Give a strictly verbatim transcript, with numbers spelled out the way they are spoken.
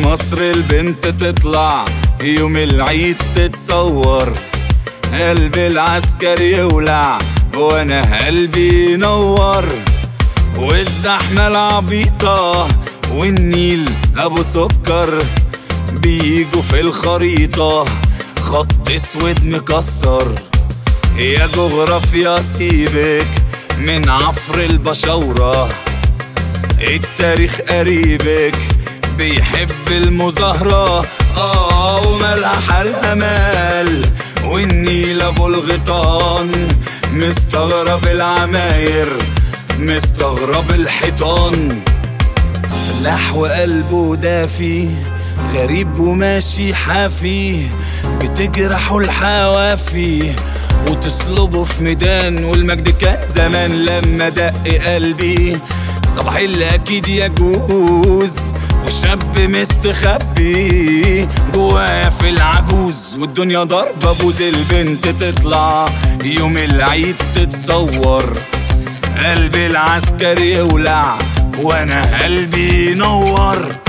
مصر البنت تطلع يوم العيد تتصور، قلب العسكر يولع وانا قلبي ينور، والزحمة العبيطة والنيل ابو سكر بيجوا في الخريطة خط اسود مكسر. يا جغرافيا سيبك من عفر البشورة، التاريخ قريبك بيحب المظاهرة. اه وملح الامال والنيل ابو الغيطان، مستغرب العماير مستغرب الحيطان. فلاح وقلبه دافي غريب وماشي حافي، بتجرحوا الحوافي وتصلبوا في ميدان. والمجد كان زمان لما دق قلبي، صباح اللي اكيد يجوز وشاب مستخبي جوايا في العجوز. والدنيا ضربة بوز البنت تطلع يوم العيد تتصور، قلب العسكر يولع وانا قلبي ينور.